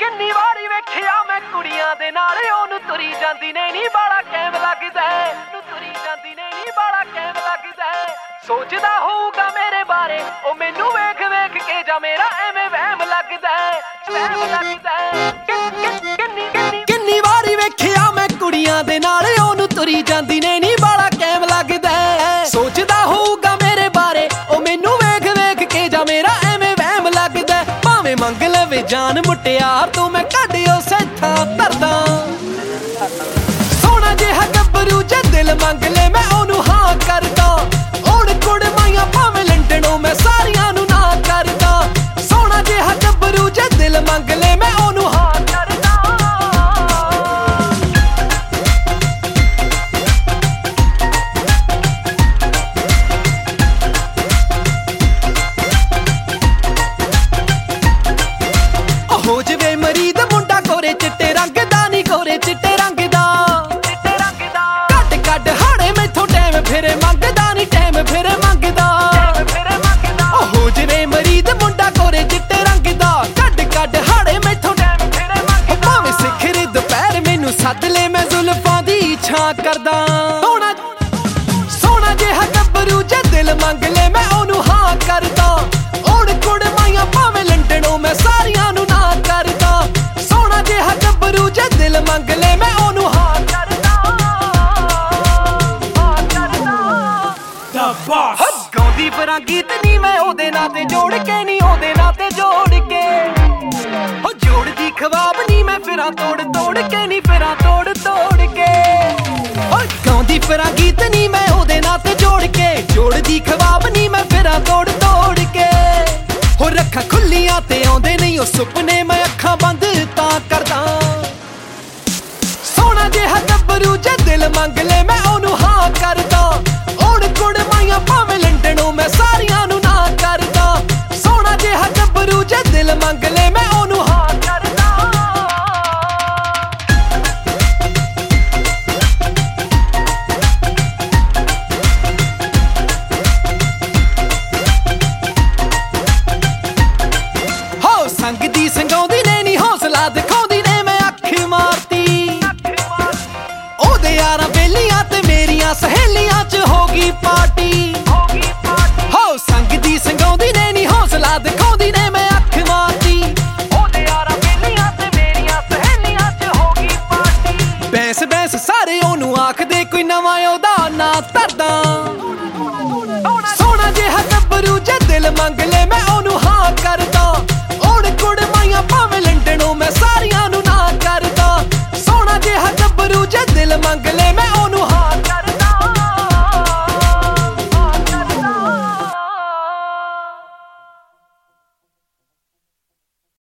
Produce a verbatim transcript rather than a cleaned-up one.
ਕਿੰਨੀ ਵਾਰੀ ਵੇਖਿਆ ਮੈਂ ਕੁੜੀਆਂ ਦੇ ਨਾਲ ਉਹਨੂੰ ਤੁਰੀ ਜਾਂਦੀ ਨੇ ਨੀ ਬਾਲਾ ਕੈਮ ਲੱਗਦਾ ਨੂੰ ਤੁਰੀ ਜਾਂਦੀ ਨੇ ਨੀ ਬਾਲਾ ਕੈਮ ਲੱਗਦਾ ਸੋਚਦਾ ਹੋਊਗਾ ਮੇਰੇ ਬਾਰੇ ਉਹ ਮੈਨੂੰ ਵੇਖ ਵੇਖ ਕੇ ਜਾਂ ਮੇਰਾ ਐਵੇਂ ਵਹਿਮ ਲੱਗਦਾ ਵਹਿਮ ਲੱਗਦਾ ਕਿੰਨੀ ਕਿੰਨੀ ਕਿੰਨੀ ਵਾਰੀ ਵੇਖਿਆ ਮੈਂ ਕੁੜੀਆਂ ਦੇ ਨਾਲ ਉਹਨੂੰ ਤੁਰੀ ਜਾਂਦੀ ਨੇ ਨੀ ਬਾਲਾ ਕੈਮ ਲੱਗਦਾ ਸੋਚਦਾ ਹੋਊਗਾ ਮੇਰੇ ਬਾਰੇ ਉਹ ਮੈਨੂੰ ਵੇਖ ਵੇਖ ਕੇ ਜਾਂ ਮੇਰਾ ਐਵੇਂ ਵਹਿਮ ਲੱਗਦਾ ਭਾਵੇਂ ਮੰਗ ਲਵੇ ਜਾਨ ਮੁਟਿਆਰ ਤੂੰ ਮੈਂ ਕੱਢ ਉਸੇ ਥਾਂ ਧਰਦਾ ਸੋਹਣਾ ਜਿਹਾ ਗੱਭਰੂ ਜੇ ਦਿਲ ਮੰਗ ਲੈ ਮੈਂ ਉਹਨੂੰ ਹਾਂ ਕਰਦਾ ਹੁਣ ਕੁੜਮਾਈਆਂ ਭਾਵੇਂ ਲੰਡਨੋਂ ਮੈਂ ਸਾਰੀਆਂ ਨੂੰ ਨਾ ਕਰਦਾ ਸੋਹਣਾ ਜਿਹਾ ਗੱਭਰੂ ਜੇ ਦਿਲ ਮੰਗ ਲੈ ਮੈਂ ਉਹਨੂੰ ਹਾਂ ਕਰਦਾ ਹੋ ਜਵੇ ਮਰੀਦ ਮੁੰਡਾ ਕੋਰੇ ਚਿੱਟੇ ਰੰਗ ਦਾ ਨੀ ਕੋਰੇ ਚਿੱਟੇ ਰੰਗ ਦਾ ਚਿੱਟੇ ਰੰਗ ਦਾ ਕੱਢ ਕੱਢ ਹਾੜੇ ਮੈਥੋਂ ਟਾਈਮ ਫਿਰੇ ਮੰਗਦਾ ਨੀ ਟਾਈਮ ਫਿਰੇ ਮੰਗਦਾ ਫਿਰੇ ਮੰਗਦਾ ਹੋ ਜਵੇ ਮਰੀਦ ਮੁੰਡਾ ਕੋਰੇ ਚਿੱਟੇ ਰੰਗ ਦਾ ਕੱਢ ਕੱਢ ਹਾੜੇ ਮੈਥੋਂ ਟਾਈਮ ਫਿਰੇ ਮੰਗਦਾ ਭਾਵੇਂ ਸਿਖਰ ਦੁਪਹਿਰ ਮੈਨੂੰ ਸੱਦ ਲੈ ਮੈਂ ਜ਼ੁਲਫਾਂ ਦੀ ਛਾਂ ਕਰਦਾ ਸੋਹਣਾ ਸੋਹਣਾ ਜਿਹਾ ਗੱਭਰੂ ਜੇ ਦਿਲ ਮੰਗ ਲੈ ਮੈਂ ਉਹਨੂੰ ਹਾਂ ਕਰਦਾ ਹੁਣ ਕੁੜਮਾਈਆਂ ਭਾਵੇਂ ਲੰਡਨੋਂ ਮੈਂ ਸਾਰੀਆਂ ਨੂੰ ਨਾ ਕਰਦਾ ਸੋਹਣਾ ਜਿਹਾ ਗੱਭਰੂ ਜੇ ਦਿਲ ਮੰਗ ਲੈ ਮੈਂ ਉਹਨੂੰ ਹਾਂ ਕਰਦਾ ਹਾਂ ਕਰਦਾ ਬਸ ਗਾਉਂਦੀ ਫਿਰਾਂ ਗੀਤ ਨੀ ਮੈਂ ਉਹਦੇ ਨਾਂ ਤੇ ਜੋੜ ਕੇ ਨੀ ਉਹਦੇ ਨਾਂ ਤੇ ਜੋੜ ਕੇ ਹੋ ਜੋੜਦੀ ਖਵਾਬ ਨੀ ਮੈਂ ਫਿਰਾਂ ਤੋੜ ਤੋੜ ਕੇ ਨੀ ਫਿਰਾਂ ਤੋੜ ਤੋੜ ਕੇ ਹੋ ਗਾਉਂਦੀ ਫਿਰਾਂ ਗੀਤ ਨੀ ਮੈਂ ਉਹਦੇ ਨਾਂ ਤੇ ਜੋੜ ਕੇ ਜੋੜਦੀ ਖਵਾਬ ਨੀ ਮੈਂ ਫਿਰਾਂ ਤੋੜ ਤੋੜ ਕੇ ਹੋ ਰੱਖਾਂ ਖੁੱਲੀਆਂ ਤੇ ਆਉਂਦੇ ਨਹੀਂ ਉਹ ਸੁਪਨੇ ਮੈਂ ਅੱਖਾਂ ਬੰਦ ਤਾਂ ਕਰਦਾ ਸੋਹਣਾ ਜਿਹਾ ਗੱਭਰੂ ਜੇ ਦਿਲ ਮੰਗ ਲੈ ਮੈਂ ਉਹਨੂੰ ਹਾਂ ਕਰਦਾ ਹੁਣ ਕੁੜਮਾਈਆਂ ਭਾਵੇਂ ਲੰਡਨੋਂ ਮੈਂ ਸਾਰੀਆਂ ਨੂੰ ਨਾ ਕਰਦਾ ਸੋਹਣਾ ਜਿਹਾ ਗੱਭਰੂ ਜੇ ਦਿਲ ਮੰਗ ਲੈ ਮੈਂ ਉਹਨੂੰ ਹਾਂ ਕਰਦਾ ਸੰਗਦੀ ਸੰਗਾਉਂਦੀ ਨੇ ਨੀ ਹੌਸਲਾ ਦਿਖਾਉਂਦੀ ਨੇ ਮੈਂ ਅੱਖ ਮਾਰਤੀ ਉਹਦੇ ਯਾਰਾਂ ਬੇਲੀਆਂ ਤੇ ਮੇਰੀਆਂ ਸਹੇਲੀਆਂ ਚ ਹੋ ਗਈ ਪਾਰਟੀ ਹੋ ਸੰਗਦੀ ਸੰਗਾਉਂਦੀ ਨੇ ਨੀ ਹੌਸਲਾ ਦਿਖਾਉਂਦੀ ਨੇ ਮੈਂ ਅੱਖ ਮਾਰਤੀ ਉਹਦੇ ਯਾਰਾਂ ਬੇਲੀਆਂ ਤੇ ਮੇਰੀਆਂ ਸਹੇਲੀਆਂ ਚ ਹੋ ਗਈ ਪਾਰਟੀ ਬੈਂਸ ਬੈਂਸ ਸਾਰੇ ਉਹਨੂੰ ਆਖਦੇ ਕੋਈ ਨਵਾਂ ਉਹਦਾ ਨਾਂ ਧਰਦਾ ਸੋਹਣਾ ਜਿਹਾ ਗੱਭਰੂ ਜੇ ਦਿਲ ਮੰਗ ਲੈ